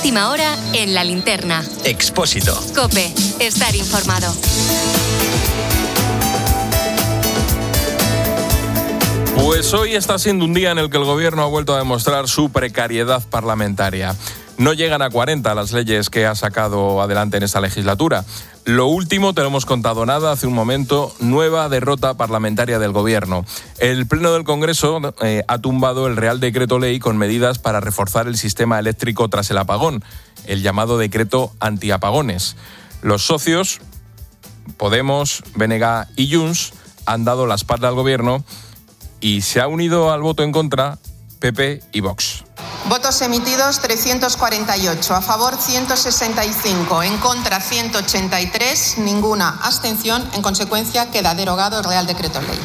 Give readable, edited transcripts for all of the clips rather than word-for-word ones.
última hora en La Linterna. Expósito. COPE. Estar informado. Pues hoy está siendo un día en el que el gobierno ha vuelto a demostrar su precariedad parlamentaria. No llegan a 40 las leyes que ha sacado adelante en esta legislatura. Lo último, te lo hemos contado nada hace un momento, nueva derrota parlamentaria del gobierno. El Pleno del Congreso ha tumbado el Real Decreto Ley con medidas para reforzar el sistema eléctrico tras el apagón, el llamado decreto antiapagones. Los socios, Podemos, BNG y Junts, han dado la espalda al gobierno y se ha unido al voto en contra PP y Vox. Votos emitidos 348, a favor 165, en contra 183, ninguna abstención. En consecuencia, queda derogado el Real Decreto Ley.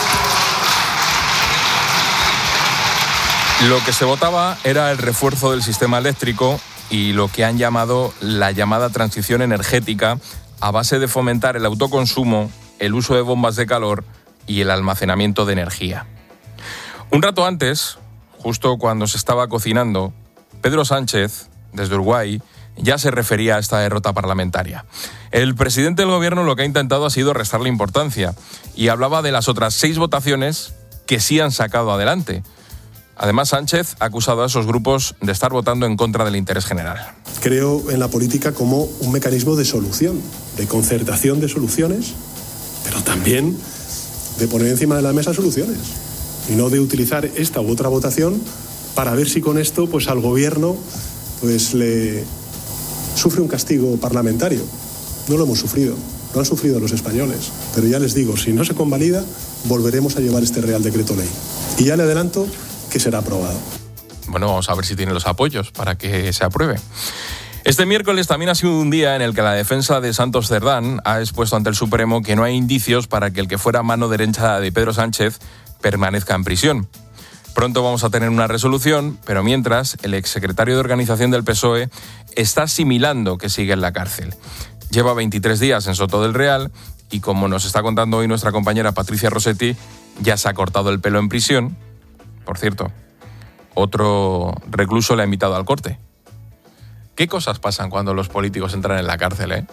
Lo que se votaba era el refuerzo del sistema eléctrico y lo que han llamado la llamada transición energética a base de fomentar el autoconsumo, el uso de bombas de calor y el almacenamiento de energía. Un rato antes, justo cuando se estaba cocinando, Pedro Sánchez, desde Uruguay, ya se refería a esta derrota parlamentaria. El presidente del gobierno lo que ha intentado ha sido restarle importancia y hablaba de las otras 6 votaciones que sí han sacado adelante. Además, Sánchez ha acusado a esos grupos de estar votando en contra del interés general. Creo en la política como un mecanismo de solución, de concertación de soluciones, pero también de poner encima de la mesa soluciones. Y no de utilizar esta u otra votación para ver si con esto pues al gobierno pues le sufre un castigo parlamentario. No lo hemos sufrido, lo han sufrido los españoles. Pero ya les digo, si no se convalida, volveremos a llevar este Real Decreto Ley. Y ya le adelanto que será aprobado. Bueno, vamos a ver si tiene los apoyos para que se apruebe. Este miércoles también ha sido un día en el que la defensa de Santos Cerdán ha expuesto ante el Supremo que no hay indicios para que el que fuera mano derecha de Pedro Sánchez permanezca en prisión. Pronto vamos a tener una resolución, pero mientras, el exsecretario de Organización del PSOE está asimilando que sigue en la cárcel. Lleva 23 días en Soto del Real y, como nos está contando hoy nuestra compañera Patricia Rossetti, ya se ha cortado el pelo en prisión. Por cierto, otro recluso le ha invitado al corte. ¿Qué cosas pasan cuando los políticos entran en la cárcel, eh?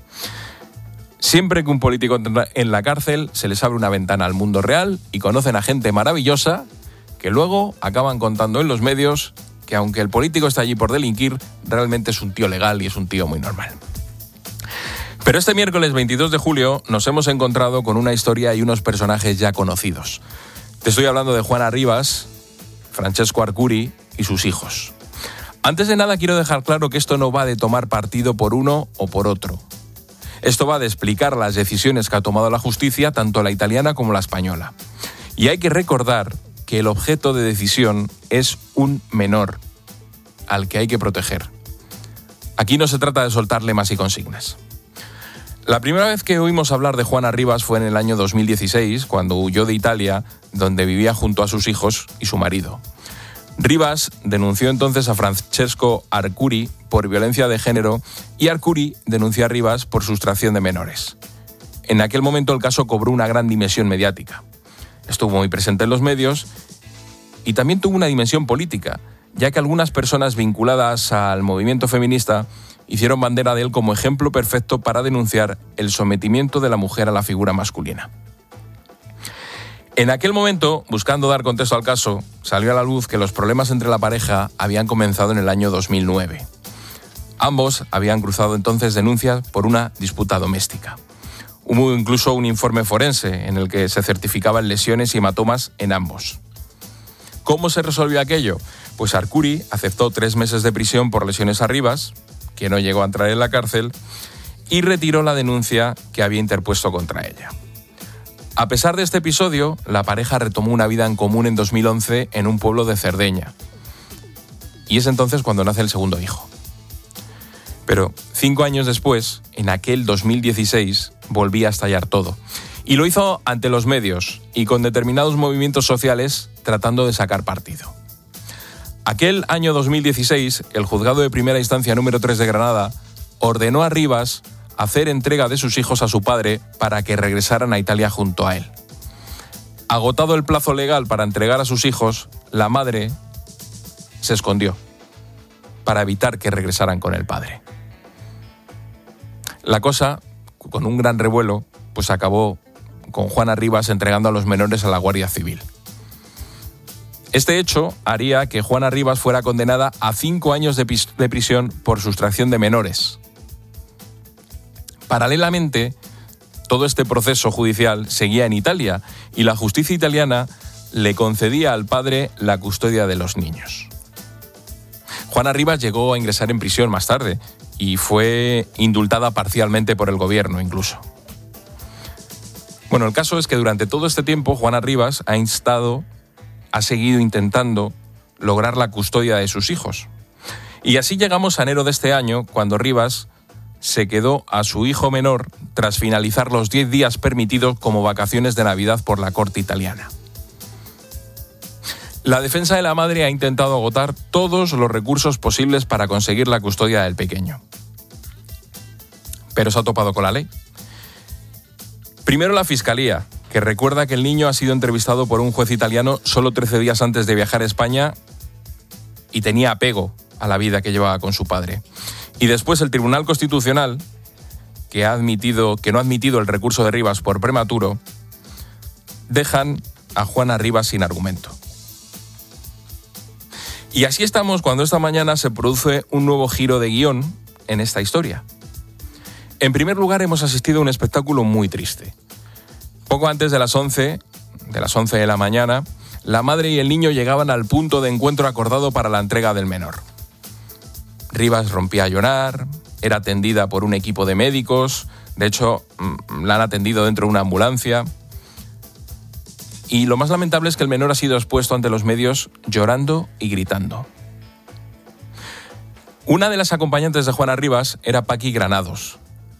Siempre que un político entra en la cárcel, se les abre una ventana al mundo real y conocen a gente maravillosa que luego acaban contando en los medios que aunque el político está allí por delinquir, realmente es un tío legal y es un tío muy normal. Pero este miércoles 22 de julio nos hemos encontrado con una historia y unos personajes ya conocidos. Te estoy hablando de Juana Rivas, Francesco Arcuri y sus hijos. Antes de nada quiero dejar claro que esto no va de tomar partido por uno o por otro. Esto va de explicar las decisiones que ha tomado la justicia, tanto la italiana como la española. Y hay que recordar que el objeto de decisión es un menor, al que hay que proteger. Aquí no se trata de soltar lemas y consignas. La primera vez que oímos hablar de Juana Rivas fue en el año 2016, cuando huyó de Italia, donde vivía junto a sus hijos y su marido. Rivas denunció entonces a Francesco Arcuri por violencia de género y Arcuri denunció a Rivas por sustracción de menores. En aquel momento el caso cobró una gran dimensión mediática. Estuvo muy presente en los medios y también tuvo una dimensión política, ya que algunas personas vinculadas al movimiento feminista hicieron bandera de él como ejemplo perfecto para denunciar el sometimiento de la mujer a la figura masculina. En aquel momento, buscando dar contexto al caso, salió a la luz que los problemas entre la pareja habían comenzado en el año 2009. Ambos habían cruzado entonces denuncias por una disputa doméstica. Hubo incluso un informe forense en el que se certificaban lesiones y hematomas en ambos. ¿Cómo se resolvió aquello? Pues Arcuri aceptó 3 meses de prisión por lesiones a Rivas, que no llegó a entrar en la cárcel, y retiró la denuncia que había interpuesto contra ella. A pesar de este episodio, la pareja retomó una vida en común en 2011 en un pueblo de Cerdeña. Y es entonces cuando nace el segundo hijo. Pero 5 años después, en aquel 2016, volvía a estallar todo. Y lo hizo ante los medios y con determinados movimientos sociales tratando de sacar partido. Aquel año 2016, el juzgado de primera instancia número 3 de Granada ordenó a Rivas hacer entrega de sus hijos a su padre para que regresaran a Italia junto a él. Agotado el plazo legal para entregar a sus hijos, la madre se escondió. para evitar que regresaran con el padre. La cosa, con un gran revuelo, pues acabó con Juana Rivas entregando a los menores a la Guardia Civil. Este hecho haría que Juana Rivas fuera condenada a 5 años de prisión por sustracción de menores. Paralelamente, todo este proceso judicial seguía en Italia y la justicia italiana le concedía al padre la custodia de los niños. Juana Rivas llegó a ingresar en prisión más tarde y fue indultada parcialmente por el gobierno incluso. Bueno, el caso es que durante todo este tiempo Juana Rivas ha seguido intentando lograr la custodia de sus hijos. Y así llegamos a enero de este año, cuando Rivas se quedó a su hijo menor tras finalizar los 10 días permitidos como vacaciones de Navidad por la corte italiana. La defensa de la madre ha intentado agotar todos los recursos posibles para conseguir la custodia del pequeño. Pero se ha topado con la ley. Primero la Fiscalía, que recuerda que el niño ha sido entrevistado por un juez italiano solo 13 días antes de viajar a España y tenía apego a la vida que llevaba con su padre. Y después el Tribunal Constitucional, que no ha admitido el recurso de Rivas por prematuro, dejan a Juana Rivas sin argumento. Y así estamos cuando esta mañana se produce un nuevo giro de guión en esta historia. En primer lugar, hemos asistido a un espectáculo muy triste. Poco antes de las 11 de la mañana, la madre y el niño llegaban al punto de encuentro acordado para la entrega del menor. Rivas rompía a llorar, era atendida por un equipo de médicos, de hecho, la han atendido dentro de una ambulancia. Y lo más lamentable es que el menor ha sido expuesto ante los medios llorando y gritando. Una de las acompañantes de Juana Rivas era Paqui Granados,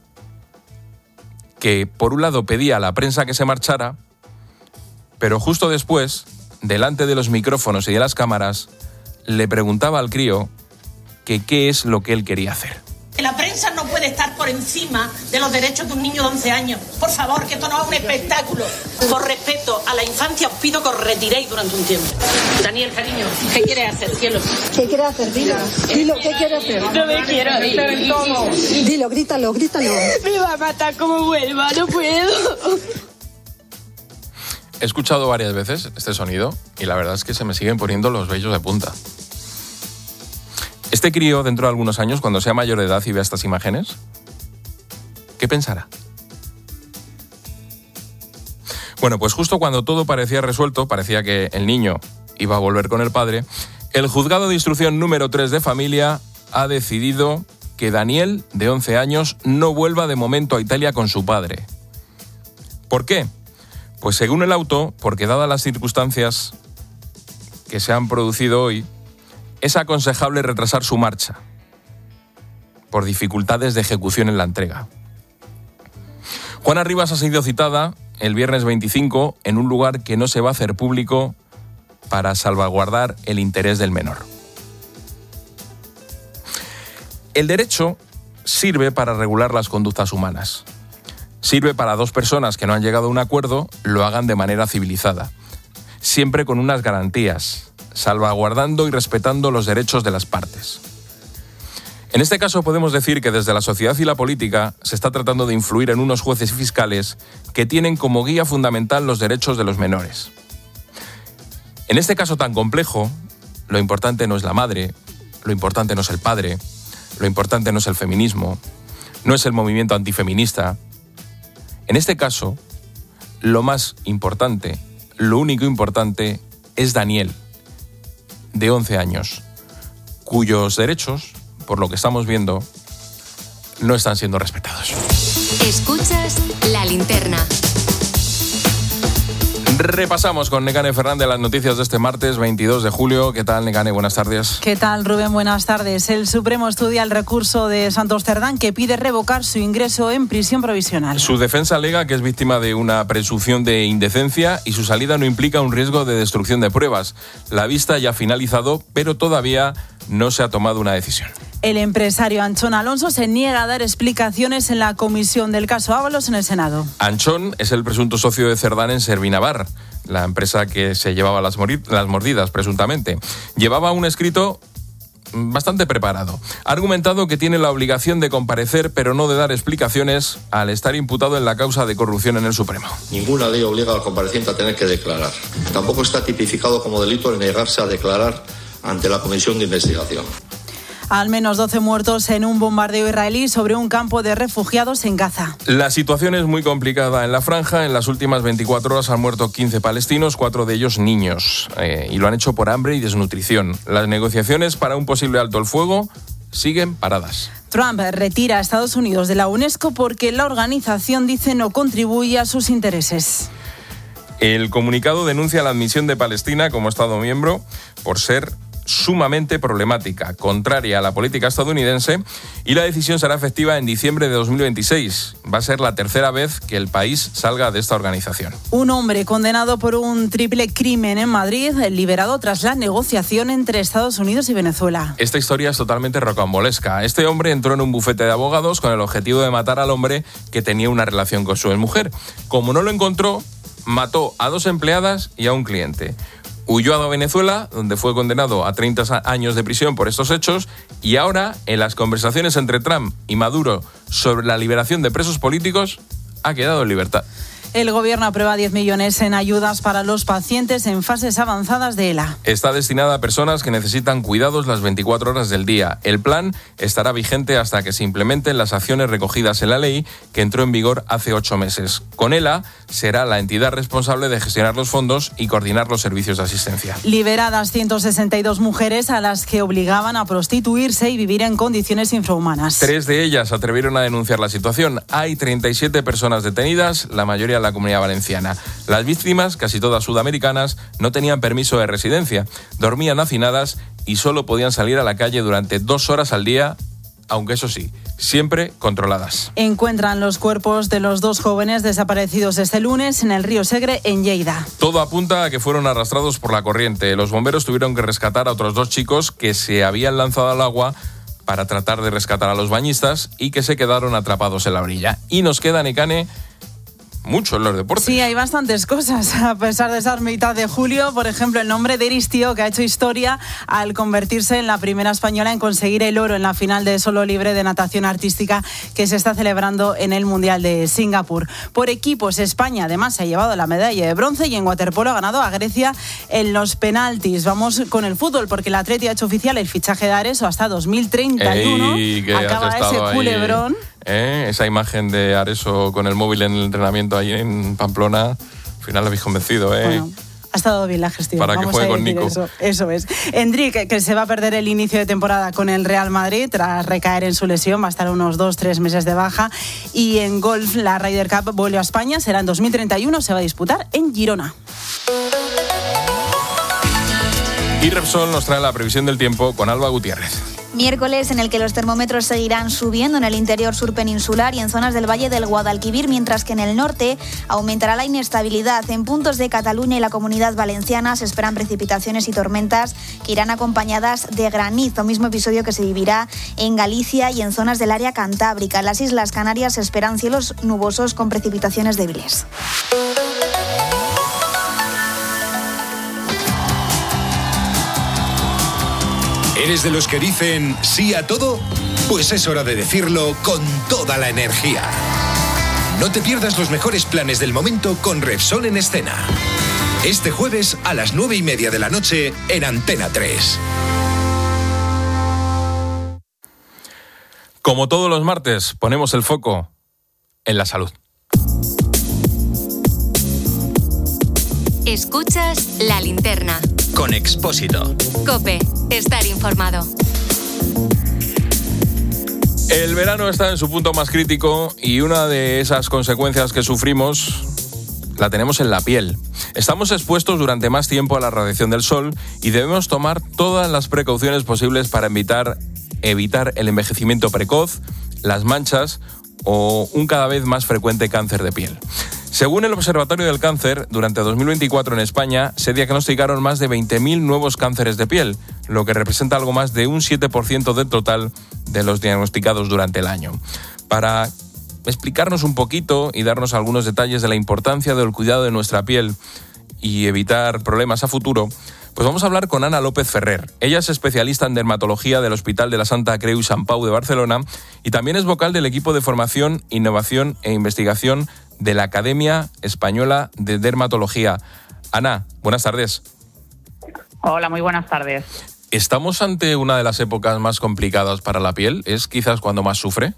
que por un lado pedía a la prensa que se marchara, pero justo después, delante de los micrófonos y de las cámaras, le preguntaba al crío que qué es lo que él quería hacer. La prensa no puede estar por encima de los derechos de un niño de 11 años. Por favor, que esto no es un espectáculo. Por respeto a la infancia, os pido que os retiréis durante un tiempo. Daniel, cariño, ¿qué quieres hacer, cielo? ¿Qué quieres hacer? Dilo, ¿qué quieres hacer? No me quiero ir. Dilo, grítalo. Me va a matar como vuelva, no puedo. He escuchado varias veces este sonido y la verdad es que se me siguen poniendo los vellos de punta. Este crío, dentro de algunos años, cuando sea mayor de edad y vea estas imágenes, ¿qué pensará? Bueno, pues justo cuando todo parecía resuelto, parecía que el niño iba a volver con el padre, el juzgado de instrucción número 3 de familia ha decidido que Daniel, de 11 años, no vuelva de momento a Italia con su padre. ¿Por qué? Pues según el auto, porque dadas las circunstancias que se han producido hoy, es aconsejable retrasar su marcha por dificultades de ejecución en la entrega. Juana Rivas ha sido citada el viernes 25 en un lugar que no se va a hacer público para salvaguardar el interés del menor. El derecho sirve para regular las conductas humanas. Sirve para dos personas que no han llegado a un acuerdo lo hagan de manera civilizada, siempre con unas garantías, salvaguardando y respetando los derechos de las partes. En este caso podemos decir que desde la sociedad y la política se está tratando de influir en unos jueces y fiscales que tienen como guía fundamental los derechos de los menores. En este caso tan complejo, lo importante no es la madre, lo importante no es el padre, lo importante no es el feminismo, no es el movimiento antifeminista. En este caso, lo más importante, lo único importante es Daniel, de 11 años, cuyos derechos, por lo que estamos viendo, no están siendo respetados. Escuchas La Linterna. Repasamos con Nekane Fernández las noticias de este martes 22 de julio. ¿Qué tal, Nekane? Buenas tardes. ¿Qué tal, Rubén? Buenas tardes. El Supremo estudia el recurso de Santos Cerdán que pide revocar su ingreso en prisión provisional. Su defensa alega que es víctima de una presunción de indecencia y su salida no implica un riesgo de destrucción de pruebas. La vista ya ha finalizado, pero todavía no se ha tomado una decisión. El empresario Anchón Alonso se niega a dar explicaciones en la comisión del caso Ábalos en el Senado. Anchón es el presunto socio de Cerdán en Servinavar, la empresa que se llevaba las mordidas, presuntamente. Llevaba un escrito bastante preparado. Ha argumentado que tiene la obligación de comparecer, pero no de dar explicaciones al estar imputado en la causa de corrupción en el Supremo. Ninguna ley obliga al compareciente a tener que declarar. Tampoco está tipificado como delito el negarse a declarar ante la comisión de investigación. Al menos 12 muertos en un bombardeo israelí sobre un campo de refugiados en Gaza. La situación es muy complicada en la franja. En las últimas 24 horas han muerto 15 palestinos, 4 de ellos niños, y lo han hecho por hambre y desnutrición. Las negociaciones para un posible alto el fuego siguen paradas. Trump retira a Estados Unidos de la UNESCO porque la organización dice no contribuye a sus intereses. El comunicado denuncia la admisión de Palestina como Estado miembro por ser sumamente problemática, contraria a la política estadounidense, y la decisión será efectiva en diciembre de 2026. Va a ser la tercera vez que el país salga de esta organización. Un hombre condenado por un triple crimen en Madrid, liberado tras la negociación entre Estados Unidos y Venezuela. Esta historia es totalmente rocambolesca. Este hombre entró en un bufete de abogados con el objetivo de matar al hombre que tenía una relación con su exmujer. Como no lo encontró, mató a 2 empleadas y a un cliente. Huyó a Venezuela, donde fue condenado a 30 años de prisión por estos hechos, y ahora, en las conversaciones entre Trump y Maduro sobre la liberación de presos políticos, ha quedado en libertad. El gobierno aprueba 10 millones en ayudas para los pacientes en fases avanzadas de ELA. Está destinada a personas que necesitan cuidados las 24 horas del día. El plan estará vigente hasta que se implementen las acciones recogidas en la ley que entró en vigor hace 8 meses. Con ELA será la entidad responsable de gestionar los fondos y coordinar los servicios de asistencia. Liberadas 162 mujeres a las que obligaban a prostituirse y vivir en condiciones infrahumanas. 3 de ellas se atrevieron a denunciar la situación. Hay 37 personas detenidas, la mayoría en la Comunidad Valenciana. Las víctimas, casi todas sudamericanas, no tenían permiso de residencia, dormían hacinadas y solo podían salir a la calle durante 2 horas al día, aunque eso sí, siempre controladas. Encuentran los cuerpos de los 2 jóvenes desaparecidos este lunes en el río Segre, en Lleida. Todo apunta a que fueron arrastrados por la corriente. Los bomberos tuvieron que rescatar a otros 2 chicos que se habían lanzado al agua para tratar de rescatar a los bañistas y que se quedaron atrapados en la orilla. Y nos queda, Nekane, mucho en los deportes. Sí, hay bastantes cosas. A pesar de estar mitad de julio, por ejemplo, el nombre de Iris Tío, que ha hecho historia al convertirse en la primera española en conseguir el oro en la final de solo libre de natación artística que se está celebrando en el Mundial de Singapur. Por equipos, España además se ha llevado la medalla de bronce y en waterpolo ha ganado a Grecia en los penaltis. Vamos con el fútbol, porque el Atleti ha hecho oficial el fichaje de Areso hasta 2031. Acaba ese culebrón. Esa imagen de Areso con el móvil en el entrenamiento ahí en Pamplona, al final lo habéis convencido, Bueno, ha estado bien la gestión. Para que juegue con Nico. Eso es. Endrick, que se va a perder el inicio de temporada con el Real Madrid tras recaer en su lesión, va a estar unos 2-3 meses de baja. Y en golf, la Ryder Cup vuelve a España, será en 2031, se va a disputar en Girona. Y Repsol nos trae la previsión del tiempo con Alba Gutiérrez. Miércoles en el que los termómetros seguirán subiendo en el interior sur peninsular y en zonas del Valle del Guadalquivir, mientras que en el norte aumentará la inestabilidad. En puntos de Cataluña y la Comunidad Valenciana se esperan precipitaciones y tormentas que irán acompañadas de granizo, mismo episodio que se vivirá en Galicia y en zonas del área cantábrica. En las Islas Canarias se esperan cielos nubosos con precipitaciones débiles. ¿Eres de los que dicen sí a todo? Pues es hora de decirlo con toda la energía. No te pierdas los mejores planes del momento con Repsol en escena. Este jueves a las 9:30 de la noche en Antena 3. Como todos los martes, ponemos el foco en la salud. Escuchas La Linterna. Con Expósito. COPE. Estar informado. El verano está en su punto más crítico y una de esas consecuencias que sufrimos la tenemos en la piel. Estamos expuestos durante más tiempo a la radiación del sol y debemos tomar todas las precauciones posibles para evitar el envejecimiento precoz, las manchas o un cada vez más frecuente cáncer de piel. Según el Observatorio del Cáncer, durante 2024 en España se diagnosticaron más de 20.000 nuevos cánceres de piel, lo que representa algo más de un 7% del total de los diagnosticados durante el año. Para explicarnos un poquito y darnos algunos detalles de la importancia del cuidado de nuestra piel y evitar problemas a futuro, Pues vamos a hablar con Ana López Ferrer. Ella es especialista en dermatología del Hospital de la Santa Creu i Sant Pau de Barcelona y también es vocal del equipo de formación, innovación e investigación de la Academia Española de Dermatología. Ana, buenas tardes. Hola, muy buenas tardes. ¿Estamos ante una de las épocas más complicadas para la piel? ¿Es quizás cuando más sufre?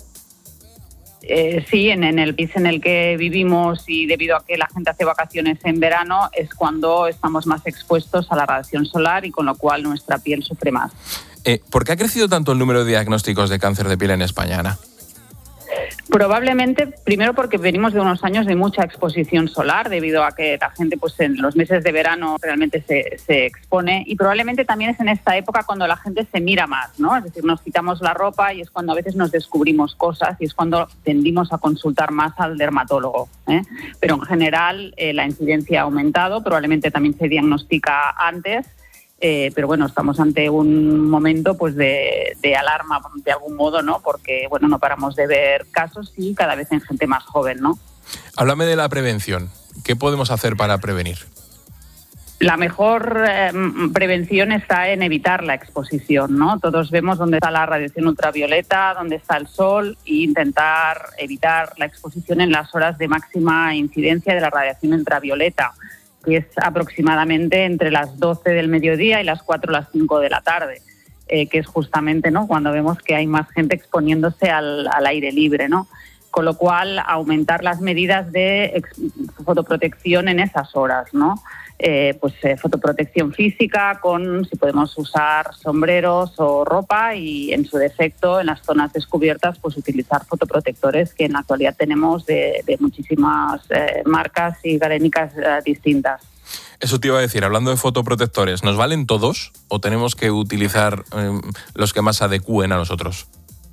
Sí, en el país en el que vivimos y debido a que la gente hace vacaciones en verano es cuando estamos más expuestos a la radiación solar y con lo cual nuestra piel sufre más. ¿Por qué ha crecido tanto el número de diagnósticos de cáncer de piel en España, Ana? Probablemente, primero porque venimos de unos años de mucha exposición solar, debido a que la gente pues en los meses de verano realmente se expone, y probablemente también es en esta época cuando la gente se mira más, ¿no? Es decir, nos quitamos la ropa y es cuando a veces nos descubrimos cosas y es cuando tendimos a consultar más al dermatólogo, ¿eh? Pero en general la incidencia ha aumentado, probablemente también se diagnostica antes. Pero bueno, estamos ante un momento pues de alarma de algún modo, ¿no? Porque bueno, no paramos de ver casos y cada vez en gente más joven, ¿no? Háblame de la prevención. ¿Qué podemos hacer para prevenir? La mejor prevención está en evitar la exposición, ¿no? Todos vemos dónde está la radiación ultravioleta, dónde está el sol, e intentar evitar la exposición en las horas de máxima incidencia de la radiación ultravioleta, que es aproximadamente entre las 12 del mediodía y las 4 o las 5 de la tarde, que es justamente, ¿no?, cuando vemos que hay más gente exponiéndose al aire libre, ¿no? Con lo cual, aumentar las medidas de fotoprotección en esas horas, ¿no? Fotoprotección física si podemos usar sombreros o ropa, y en su defecto en las zonas descubiertas pues utilizar fotoprotectores, que en la actualidad tenemos de muchísimas marcas y galénicas distintas. Eso te iba a decir, hablando de fotoprotectores, ¿nos valen todos o tenemos que utilizar los que más se adecúen a nosotros?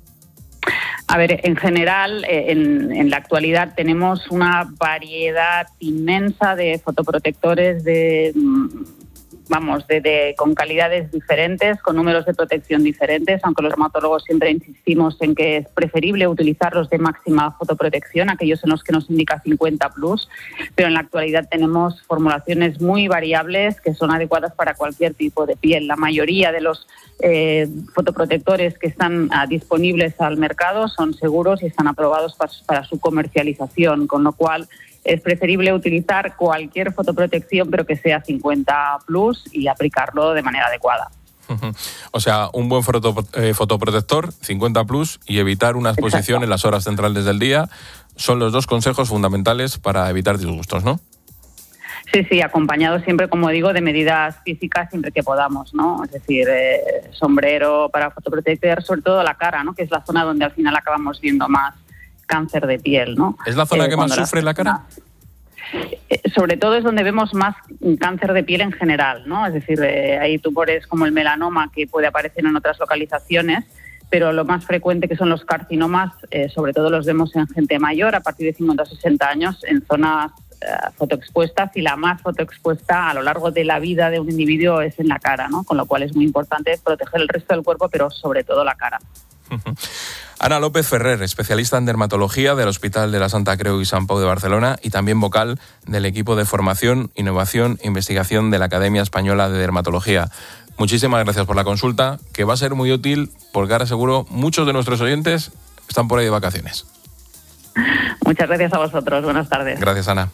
A ver, en general, en la actualidad tenemos una variedad inmensa de fotoprotectores con calidades diferentes, con números de protección diferentes, aunque los dermatólogos siempre insistimos en que es preferible utilizarlos de máxima fotoprotección, aquellos en los que nos indica 50+, pero en la actualidad tenemos formulaciones muy variables que son adecuadas para cualquier tipo de piel. La mayoría de los fotoprotectores que están disponibles al mercado son seguros y están aprobados para su comercialización, con lo cual es preferible utilizar cualquier fotoprotección, pero que sea 50+ y aplicarlo de manera adecuada. O sea, un buen fotoprotector, 50+, y evitar una exposición en las horas centrales del día son los dos consejos fundamentales para evitar disgustos, ¿no? Sí, acompañado siempre, como digo, de medidas físicas siempre que podamos, ¿no? Es decir, sombrero para fotoproteger, sobre todo la cara, ¿no?, que es la zona donde al final acabamos viendo más cáncer de piel, ¿no? ¿Es la zona que más sufre la cara? Sobre todo es donde vemos más cáncer de piel en general, ¿no? Es decir, hay tumores como el melanoma que puede aparecer en otras localizaciones, pero lo más frecuente, que son los carcinomas, sobre todo los vemos en gente mayor, a partir de 50 o 60 años, en zonas fotoexpuestas, y la más fotoexpuesta a lo largo de la vida de un individuo es en la cara, ¿no? Con lo cual es muy importante proteger el resto del cuerpo, pero sobre todo la cara. Ana López Ferrer, especialista en dermatología del Hospital de la Santa Creu i Sant Pau de Barcelona y también vocal del equipo de formación, innovación e investigación de la Academia Española de Dermatología. Muchísimas gracias por la consulta, que va a ser muy útil porque ahora seguro muchos de nuestros oyentes están por ahí de vacaciones. Muchas gracias a vosotros. Buenas tardes. Gracias, Ana.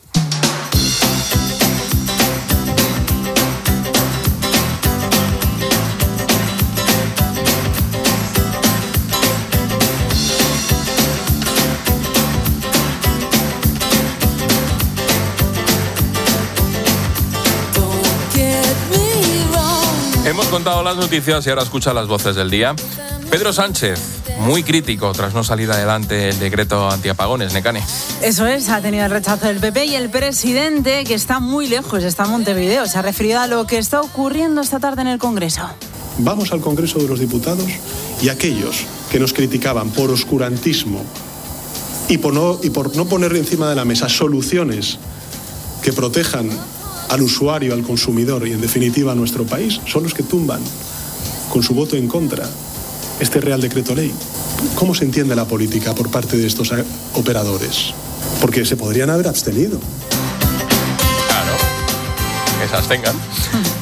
Hemos contado las noticias y ahora escucha las voces del día. Pedro Sánchez, muy crítico tras no salir adelante el decreto antiapagones, Nekane. Eso es, ha tenido el rechazo del PP y el presidente, que está muy lejos, está en Montevideo, se ha referido a lo que está ocurriendo esta tarde en el Congreso. Vamos al Congreso de los Diputados y aquellos que nos criticaban por oscurantismo y por no poner encima de la mesa soluciones que protejan al usuario, al consumidor y en definitiva a nuestro país, son los que tumban con su voto en contra este Real Decreto Ley. ¿Cómo se entiende la política por parte de estos operadores? Porque se podrían haber abstenido. Claro, que se abstengan.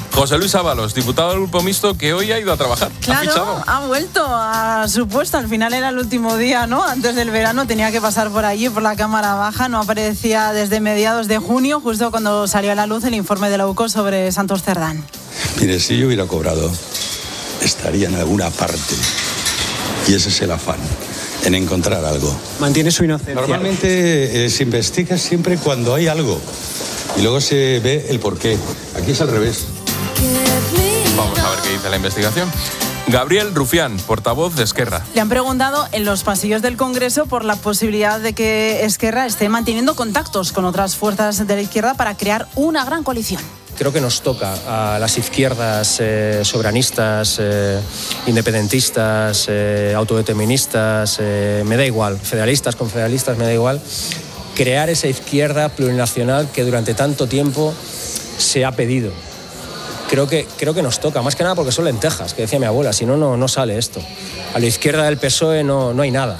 José Luis Ábalos, diputado del Grupo Mixto, que hoy ha ido a trabajar. Claro, ha vuelto a su puesto. Al final era el último día, ¿no? Antes del verano tenía que pasar por allí, por la Cámara Baja. No aparecía desde mediados de junio, justo cuando salió a la luz el informe de la UCO sobre Santos Cerdán. Mire, si yo hubiera cobrado, estaría en alguna parte. Y ese es el afán, en encontrar algo. Mantiene su inocencia. Normalmente se investiga siempre cuando hay algo. Y luego se ve el porqué. Aquí es al revés. Vamos a ver qué dice la investigación. Gabriel Rufián, portavoz de Esquerra. Le han preguntado en los pasillos del Congreso por la posibilidad de que Esquerra esté manteniendo contactos con otras fuerzas de la izquierda para crear una gran coalición. Creo que nos toca a las izquierdas soberanistas, independentistas, autodeterministas, me da igual, federalistas, confederalistas, me da igual, crear esa izquierda plurinacional que durante tanto tiempo se ha pedido. Creo que nos toca, más que nada porque son lentejas, que decía mi abuela, si no, no sale esto. A la izquierda del PSOE no hay nada.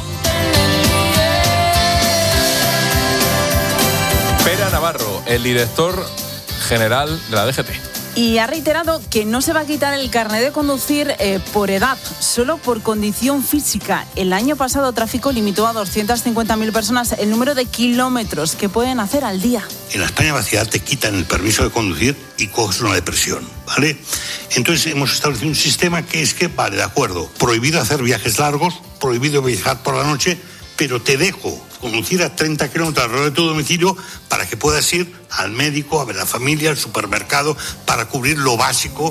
Pera Navarro, el director general de la DGT. Y ha reiterado que no se va a quitar el carnet de conducir por edad, solo por condición física. El año pasado Tráfico limitó a 250.000 personas el número de kilómetros que pueden hacer al día. En la España vaciada te quitan el permiso de conducir y coges una depresión, ¿vale? Entonces hemos establecido un sistema que es que, vale, de acuerdo, prohibido hacer viajes largos, prohibido viajar por la noche, pero te dejo conducir a 30 kilómetros alrededor de tu domicilio para que puedas ir al médico, a ver a la familia, al supermercado, para cubrir lo básico.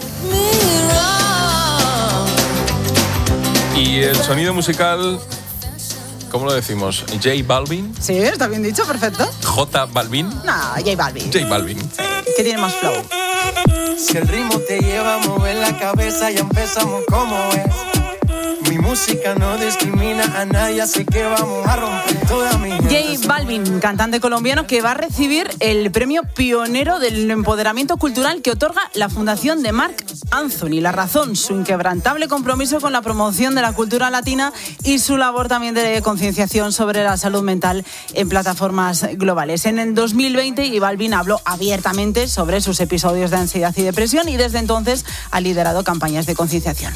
Y el sonido musical, ¿cómo lo decimos? ¿J Balvin? Sí, está bien dicho, perfecto. ¿J Balvin? No, J Balvin. J Balvin. ¿Qué tiene más flow? Si el ritmo te lleva a mover la cabeza, ya empezamos como es. Mi música no discrimina a nadie, así que vamos a romper toda mi... J Balvin, cantante colombiano que va a recibir el premio pionero del empoderamiento cultural que otorga la Fundación de Marc Anthony. La razón, su inquebrantable compromiso con la promoción de la cultura latina y su labor también de concienciación sobre la salud mental en plataformas globales. En el 2020, J Balvin habló abiertamente sobre sus episodios de ansiedad y depresión y desde entonces ha liderado campañas de concienciación.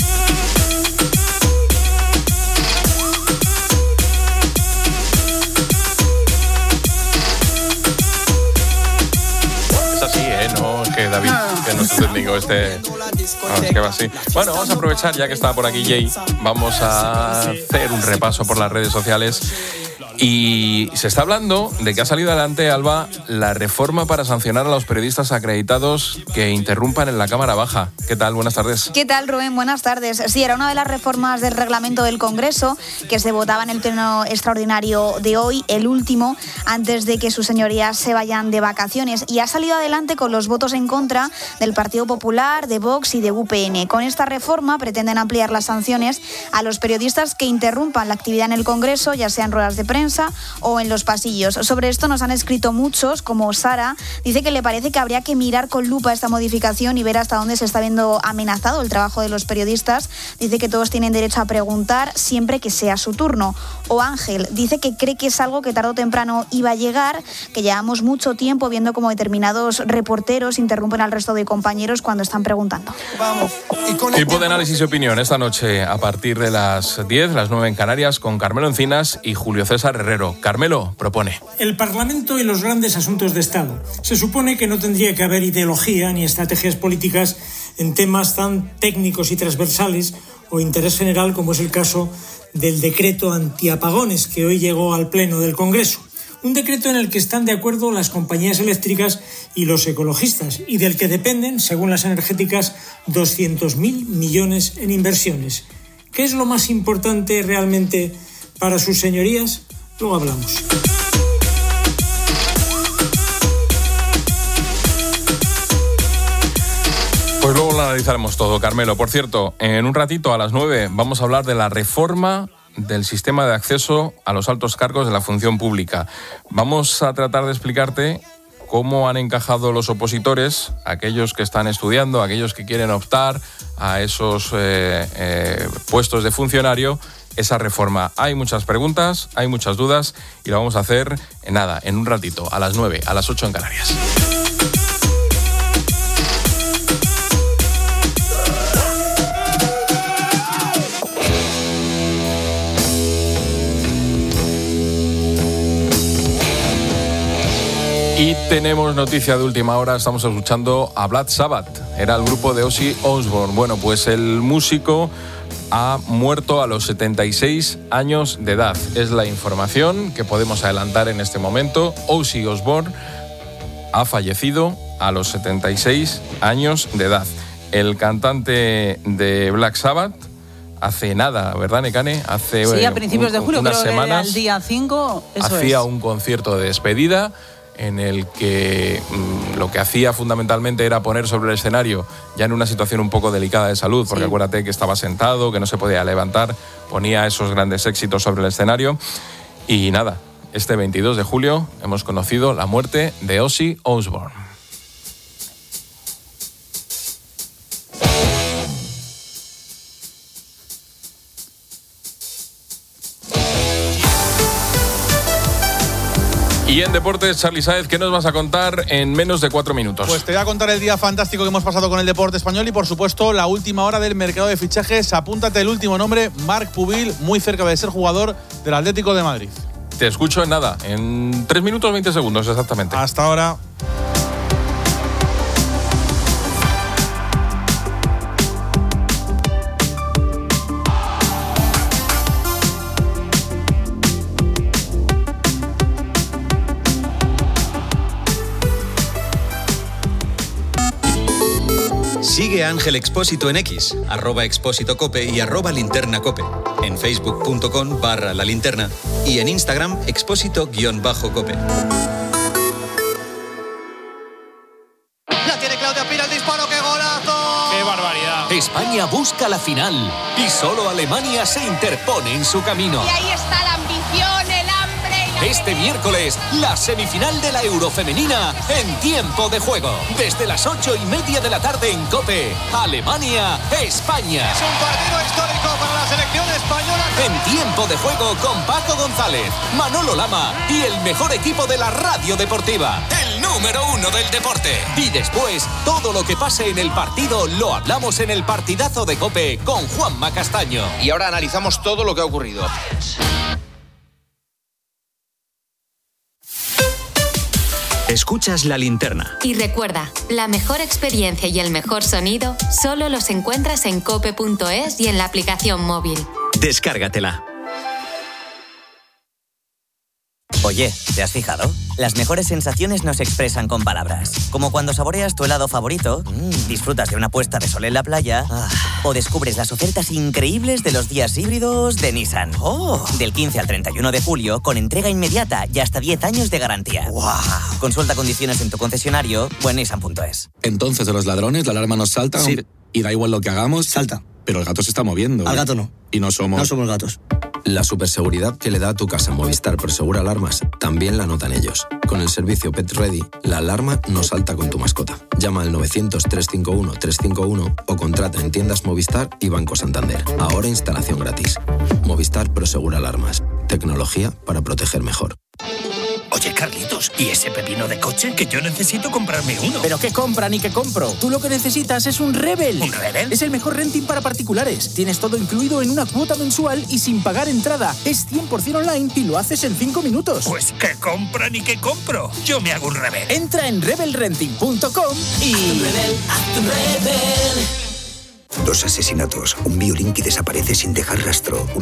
Que David, que no es técnico es que va así. Bueno, vamos a aprovechar, ya que está por aquí Jay, vamos a hacer un repaso por las redes sociales. Y se está hablando de que ha salido adelante, Alba, la reforma para sancionar a los periodistas acreditados que interrumpan en la Cámara Baja. ¿Qué tal? Buenas tardes. ¿Qué tal, Rubén? Buenas tardes. Sí, era una de las reformas del reglamento del Congreso que se votaba en el pleno extraordinario de hoy, el último, antes de que sus señorías se vayan de vacaciones. Y ha salido adelante con los votos en contra del Partido Popular, de Vox y de UPN. Con esta reforma pretenden ampliar las sanciones a los periodistas que interrumpan la actividad en el Congreso, ya sea en ruedas de prensa o en los pasillos. Sobre esto nos han escrito muchos, como Sara. Dice que le parece que habría que mirar con lupa esta modificación y ver hasta dónde se está viendo amenazado el trabajo de los periodistas. Dice que todos tienen derecho a preguntar siempre que sea su turno. O Ángel dice que cree que es algo que tarde o temprano iba a llegar, que llevamos mucho tiempo viendo cómo determinados reporteros interrumpen al resto de compañeros cuando están preguntando. Tiempo de análisis y opinión esta noche a partir de las 10, las 9 en Canarias, con Carmelo Encinas y Julio César Herrero. Carmelo propone. El Parlamento y los grandes asuntos de Estado. Se supone que no tendría que haber ideología ni estrategias políticas en temas tan técnicos y transversales o interés general como es el caso del decreto antiapagones que hoy llegó al Pleno del Congreso. Un decreto en el que están de acuerdo las compañías eléctricas y los ecologistas y del que dependen, según las energéticas, 200.000 millones en inversiones. ¿Qué es lo más importante realmente para sus señorías? Luego hablamos. Pues luego lo analizaremos todo, Carmelo. Por cierto, en un ratito a las 9 vamos a hablar de la reforma del sistema de acceso a los altos cargos de la función pública. Vamos a tratar de explicarte cómo han encajado los opositores, aquellos que están estudiando, aquellos que quieren optar a esos puestos de funcionario, esa reforma. Hay muchas preguntas, hay muchas dudas y lo vamos a hacer en un ratito, a las 9, a las 8 en Canarias. Y tenemos noticia de última hora, estamos escuchando a Black Sabbath, era el grupo de Ozzy Osbourne. Bueno, pues el músico ha muerto a los 76 años de edad. Es la información que podemos adelantar en este momento. Ozzy Osbourne ha fallecido a los 76 años de edad. El cantante de Black Sabbath, hace nada, ¿verdad, Nekane? Sí, a principios de julio, unas creo semanas, que al día 5, hacía un concierto de despedida en el que lo que hacía fundamentalmente era poner sobre el escenario, ya en una situación un poco delicada de salud, porque acuérdate que estaba sentado, que no se podía levantar, ponía esos grandes éxitos sobre el escenario. Y nada, este 22 de julio hemos conocido la muerte de Ozzy Osbourne. Y en deportes, Charly Sáez, ¿qué nos vas a contar en menos de 4 minutos? Pues te voy a contar el día fantástico que hemos pasado con el deporte español y, por supuesto, la última hora del mercado de fichajes. Apúntate el último nombre, Marc Pubil, muy cerca de ser jugador del Atlético de Madrid. Te escucho en nada, en 3 minutos 20 segundos exactamente. Hasta ahora. Sigue a Ángel Expósito en X, @expósitocope y @linternacope, en facebook.com/lalinterna y en Instagram expósito_cope. La tiene Claudia Pira, el disparo, ¡qué golazo! ¡Qué barbaridad! España busca la final y solo Alemania se interpone en su camino. Y ahí está la ambición, el hambre y la Este miércoles, la semifinal de la Eurofemenina en tiempo de juego. Desde las 8:30 de la tarde en COPE. Alemania, España. Es un partido histórico para la selección española. En tiempo de juego con Paco González, Manolo Lama y el mejor equipo de la radio deportiva. El número 1 del deporte. Y después, todo lo que pase en el partido lo hablamos en el partidazo de COPE con Juanma Castaño. Y ahora analizamos todo lo que ha ocurrido. Escuchas La Linterna. Y recuerda, la mejor experiencia y el mejor sonido solo los encuentras en cope.es y en la aplicación móvil. Descárgatela. Oye, ¿te has fijado? Las mejores sensaciones no se expresan con palabras. Como cuando saboreas tu helado favorito, disfrutas de una puesta de sol en la playa o descubres las ofertas increíbles de los días híbridos de Nissan. Del 15 al 31 de julio, con entrega inmediata y hasta 10 años de garantía. Consulta condiciones en tu concesionario o en nissan.es. Entonces, de los ladrones, la alarma nos salta. Sí. Y da igual lo que hagamos. Salta. Pero el gato se está moviendo. Al gato no. Y no somos... No somos gatos. La superseguridad que le da a tu casa Movistar Prosegur Alarmas también la notan ellos. Con el servicio Pet Ready, la alarma no salta con tu mascota. Llama al 900-351-351 o contrata en tiendas Movistar y Banco Santander. Ahora instalación gratis. Movistar Prosegur Alarmas. Tecnología para proteger mejor. Oye, Carlitos, ¿y ese pepino de coche? Que yo necesito comprarme uno. ¿Pero qué compra ni qué compro? Tú lo que necesitas es un Rebel. ¿Un Rebel? Es el mejor renting para particulares. Tienes todo incluido en una cuota mensual y sin pagar entrada. Es 100% online y lo haces en 5 minutos. Pues ¿qué compra ni qué compro? Yo me hago un Rebel. Entra en rebelrenting.com y... Haz tu Rebel. 2 asesinatos, un violín que desaparece sin dejar rastro,